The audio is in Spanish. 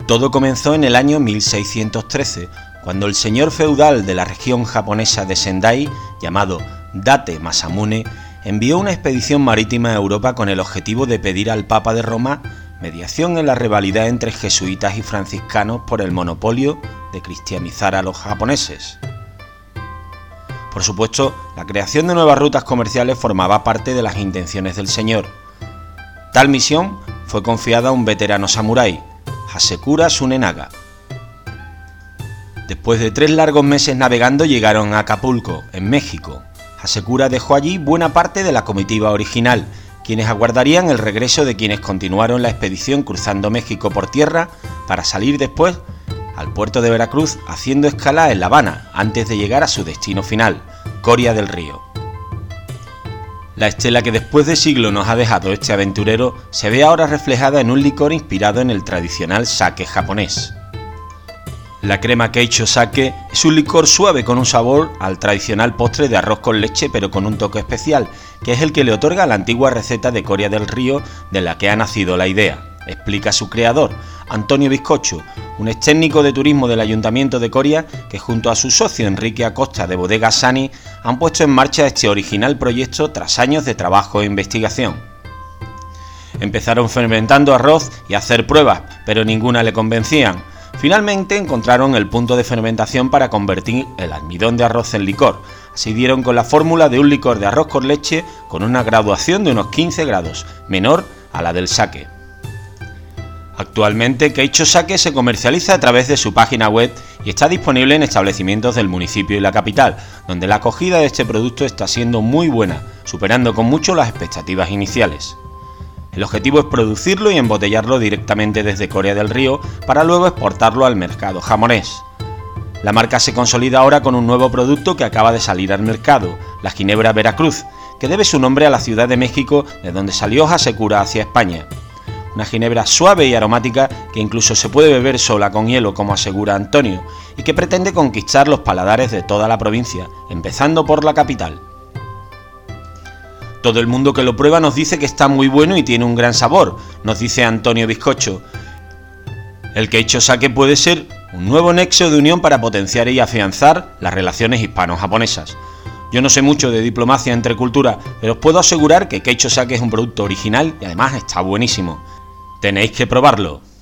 Todo comenzó en el año 1613, cuando el señor feudal de la región japonesa de Sendai, llamado Date Masamune, envió una expedición marítima a Europa con el objetivo de pedir al Papa de Roma mediación en la rivalidad entre jesuitas y franciscanos por el monopolio de cristianizar a los japoneses. Por supuesto, la creación de nuevas rutas comerciales formaba parte de las intenciones del señor. Tal misión fue confiada a un veterano samurái, Hasekura Tsunenaga. Después de 3 largos meses navegando llegaron a Acapulco, en México. Hasekura dejó allí buena parte de la comitiva original, quienes aguardarían el regreso de quienes continuaron la expedición cruzando México por tierra para salir después al puerto de Veracruz, haciendo escala en La Habana antes de llegar a su destino final, Coria del Río. La estela que después de siglos nos ha dejado este aventurero se ve ahora reflejada en un licor inspirado en el tradicional sake japonés. La crema Keicho Sake es un licor suave con un sabor al tradicional postre de arroz con leche, pero con un toque especial, que es el que le otorga la antigua receta de Coria del Río de la que ha nacido la idea, explica su creador, Antonio Bizcocho, un ex técnico de turismo del Ayuntamiento de Coria que junto a su socio Enrique Acosta de Bodega Sani han puesto en marcha este original proyecto tras años de trabajo e investigación. Empezaron fermentando arroz y a hacer pruebas, pero ninguna le convencían. Finalmente encontraron el punto de fermentación para convertir el almidón de arroz en licor. Así dieron con la fórmula de un licor de arroz con leche con una graduación de unos 15 grados, menor a la del sake. Actualmente Keicho Sake se comercializa a través de su página web y está disponible en establecimientos del municipio y la capital, donde la acogida de este producto está siendo muy buena, superando con mucho las expectativas iniciales. El objetivo es producirlo y embotellarlo directamente desde Coria del Río para luego exportarlo al mercado japonés. La marca se consolida ahora con un nuevo producto que acaba de salir al mercado, la ginebra Veracruz, que debe su nombre a la Ciudad de México de donde salió Hasekura hacia España. Una ginebra suave y aromática que incluso se puede beber sola con hielo, como asegura Antonio, y que pretende conquistar los paladares de toda la provincia, empezando por la capital. Todo el mundo que lo prueba nos dice que está muy bueno y tiene un gran sabor, nos dice Antonio Bizcocho. El Keicho Sake puede ser un nuevo nexo de unión para potenciar y afianzar las relaciones hispano-japonesas. Yo no sé mucho de diplomacia entre culturas, pero os puedo asegurar que Keicho Sake es un producto original y además está buenísimo. Tenéis que probarlo.